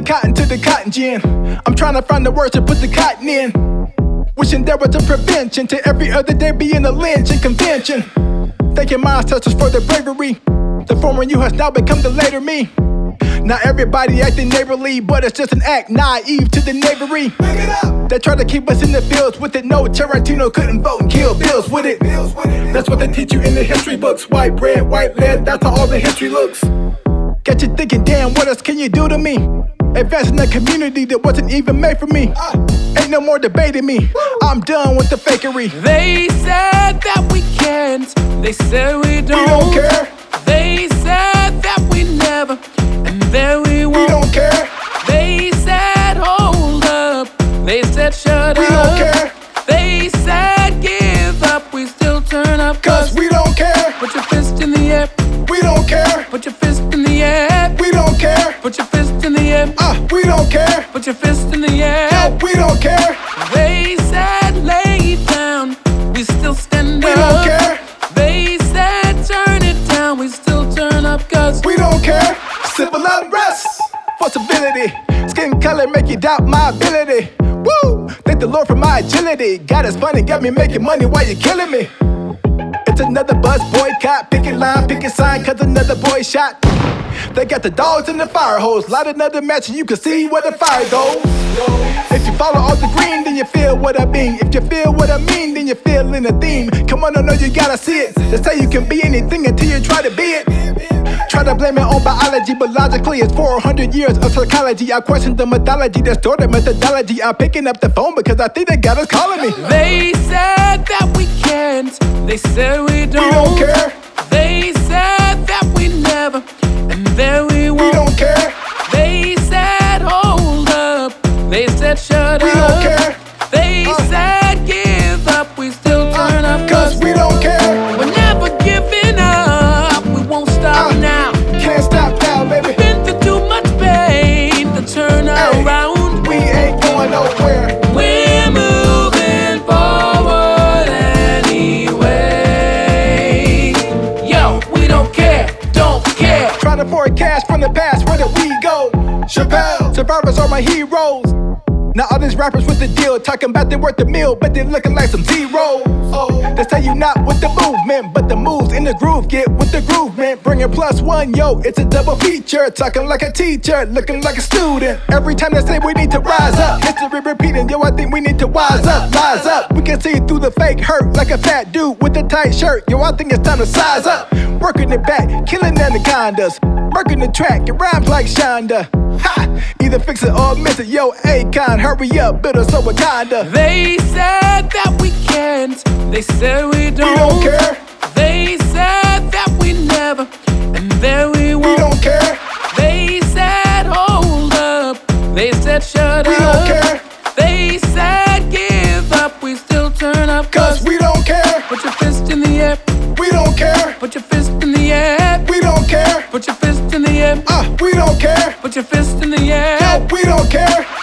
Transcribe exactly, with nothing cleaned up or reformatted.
cotton to the cotton gin. I'm trying to find the words to put the cotton in. Wishing there was a prevention to every other day being a lynching convention. Thanking my ancestors for their bravery. The former you has now become the later me. Not everybody acting neighborly, but it's just an act naive to the knavery. They try to keep us in the fields with it. No, Tarantino couldn't vote and kill bills with it. That's what they teach you in the history books. White bread, white lead, that's how all the history looks. Get you thinking, damn, what else can you do to me? Advancing a community that wasn't even made for me. Ain't no more debating me. I'm done with the fakery. They said that we can't. They said we don't. We don't care. They said that we never. And there we won't. We don't care. They said hold up. They said shut We up. don't care. They said give up. We still turn up. Cause we don't care. Put your fist in the air. We don't care. Put your fist in the air. We don't care. Put your fist in the air. Ah, uh, we don't care. Put your fist in the air. No, we don't care. They said lay down. We still stand We up. don't care. They said turn it down. We still turn up. Cause we don't care. Civil unrest, possibility. Skin color make you doubt my ability. Woo! Thank the Lord for my agility. God is funny, got me making money while you killing me. It's another bus boycott, picket line, picket sign, cause another boy shot. They got the dogs in the fire hose. Light another match and you can see where the fire goes. If you follow all the green, then you feel what I mean. If you feel what I mean, then you feel in the theme. Come on, I know you gotta see it. They say you can be anything until you try to be it. Try to blame it on biology, but logically it's four hundred years of psychology. I question the mythology, distorted methodology. I'm picking up the phone because I think they got us calling me. They said that we can't. They said we don't. We don't care. They said that we never. And there we won't. We don't care. They said hold up. They said shut We up. We don't care. They uh. said give up. We still turn uh, up. Cause we don't care. We're never giving up. We won't stop uh, now. Can't stop now, baby. We've been through too much pain to turn hey, around. We ain't going nowhere. We're moving forward anyway. Yo, we don't care, don't care. Trying to forecast from the past, where did we go? Chappelle, survivors are my heroes. Now all these rappers with the deal, talking about they worth the meal, but they looking like some zeros. Oh, they say you not with the movement, but the moves in the groove get with the groove, man. Bringing plus one, yo, it's a double feature. Talking like a teacher, looking like a student. Every time they say we need to rise up, history repeating, yo, I think we need to wise up, rise up. We can see through the fake hurt, like a fat dude with a tight shirt. Yo, I think it's time to size up. Working it back, killing anacondas. Working the track, it rhymes like Shonda. Ha! Either fix it or miss it, yo, Akon, hurry up, build us a Wakanda. They said that we can't. They said we don't. We don't care. They said that we never. And there we won't. We don't care. They said hold up. They said shut we up. We don't care. They said give up. We still turn up. Cause, Cause we don't care. Put your fist in the air. We don't care. Put your fist in the air. We don't care. Put your fist in the air. Ah, uh, we don't care. Put your fist in the air. No, we don't care.